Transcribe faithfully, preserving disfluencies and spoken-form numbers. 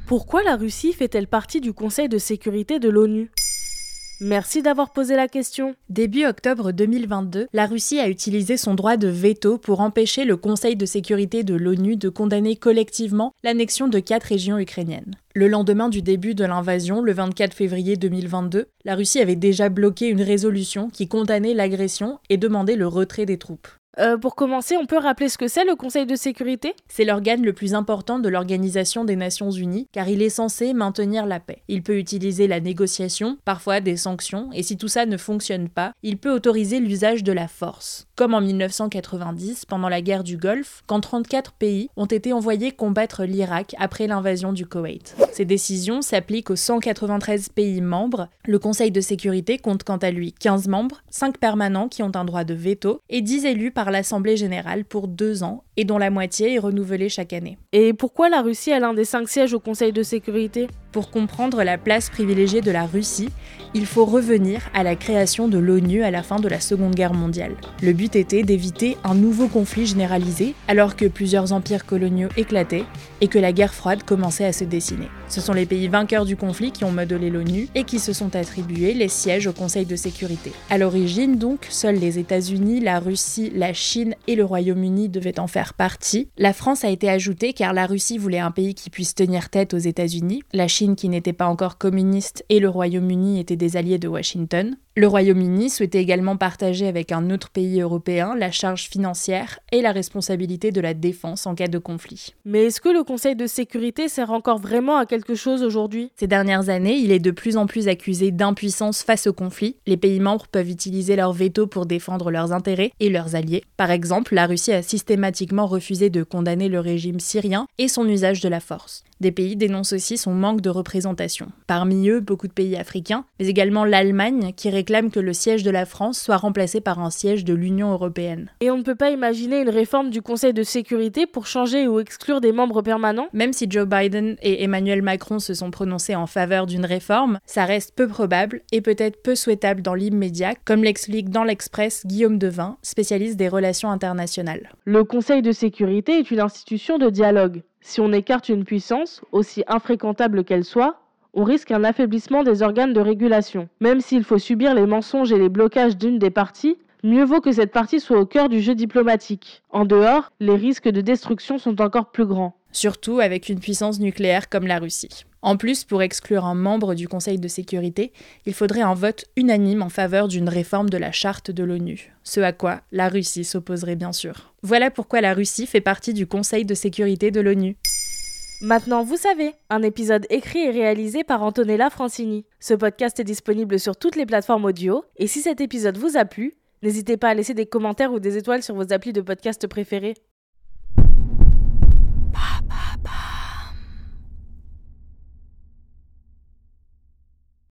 Pourquoi la Russie fait-elle partie du Conseil de sécurité de l'ONU ? Merci d'avoir posé la question. Début octobre deux mille vingt-deux, la Russie a utilisé son droit de veto pour empêcher le Conseil de sécurité de l'ONU de condamner collectivement l'annexion de quatre régions ukrainiennes. Le lendemain du début de l'invasion, le vingt-quatre février deux mille vingt-deux, la Russie avait déjà bloqué une résolution qui condamnait l'agression et demandait le retrait des troupes. Euh, pour commencer, on peut rappeler ce que c'est le Conseil de sécurité ? C'est l'organe le plus important de l'Organisation des Nations Unies, car il est censé maintenir la paix. Il peut utiliser la négociation, parfois des sanctions, et si tout ça ne fonctionne pas, il peut autoriser l'usage de la force. Comme en mille neuf cent quatre-vingt-dix, pendant la guerre du Golfe, quand trente-quatre pays ont été envoyés combattre l'Irak après l'invasion du Koweït. Ces décisions s'appliquent aux cent quatre-vingt-treize pays membres. Le Conseil de sécurité compte quant à lui quinze membres, cinq permanents qui ont un droit de veto, et dix élus par l'Assemblée générale pour deux ans, et dont la moitié est renouvelée chaque année. Et pourquoi la Russie a l'un des cinq sièges au Conseil de sécurité ? Pour comprendre la place privilégiée de la Russie, il faut revenir à la création de l'ONU à la fin de la Seconde Guerre mondiale. Le but était d'éviter un nouveau conflit généralisé, alors que plusieurs empires coloniaux éclataient et que la guerre froide commençait à se dessiner. Ce sont les pays vainqueurs du conflit qui ont modelé l'ONU et qui se sont attribués les sièges au Conseil de sécurité. À l'origine donc, seuls les États-Unis, la Russie, la Chine et le Royaume-Uni devaient en faire partie. La France a été ajoutée car la Russie voulait un pays qui puisse tenir tête aux États-Unis, la Chine qui n'était pas encore communiste et le Royaume-Uni étaient des alliés de Washington. Le Royaume-Uni souhaitait également partager avec un autre pays européen la charge financière et la responsabilité de la défense en cas de conflit. Mais est-ce que le Conseil de sécurité sert encore vraiment à quelque chose aujourd'hui ? Ces dernières années, il est de plus en plus accusé d'impuissance face au conflit. Les pays membres peuvent utiliser leur veto pour défendre leurs intérêts et leurs alliés. Par exemple, la Russie a systématiquement refusé de condamner le régime syrien et son usage de la force. Des pays dénoncent aussi son manque de représentation. Parmi eux, beaucoup de pays africains, mais également l'Allemagne qui réclame que le siège de la France soit remplacé par un siège de l'Union européenne. Et on ne peut pas imaginer une réforme du Conseil de sécurité pour changer ou exclure des membres permanents ? Même si Joe Biden et Emmanuel Macron se sont prononcés en faveur d'une réforme, ça reste peu probable et peut-être peu souhaitable dans l'immédiat, comme l'explique dans l'Express Guillaume Devin, spécialiste des relations internationales. Le Conseil de sécurité est une institution de dialogue. Si on écarte une puissance, aussi infréquentable qu'elle soit, on risque un affaiblissement des organes de régulation. Même s'il faut subir les mensonges et les blocages d'une des parties, mieux vaut que cette partie soit au cœur du jeu diplomatique. En dehors, les risques de destruction sont encore plus grands. Surtout avec une puissance nucléaire comme la Russie. En plus, pour exclure un membre du Conseil de sécurité, il faudrait un vote unanime en faveur d'une réforme de la charte de l'ONU, ce à quoi la Russie s'opposerait bien sûr. Voilà pourquoi la Russie fait partie du Conseil de sécurité de l'ONU. Maintenant, vous savez, un épisode écrit et réalisé par Antonella Francini. Ce podcast est disponible sur toutes les plateformes audio, et si cet épisode vous a plu, n'hésitez pas à laisser des commentaires ou des étoiles sur vos applis de podcast préférés.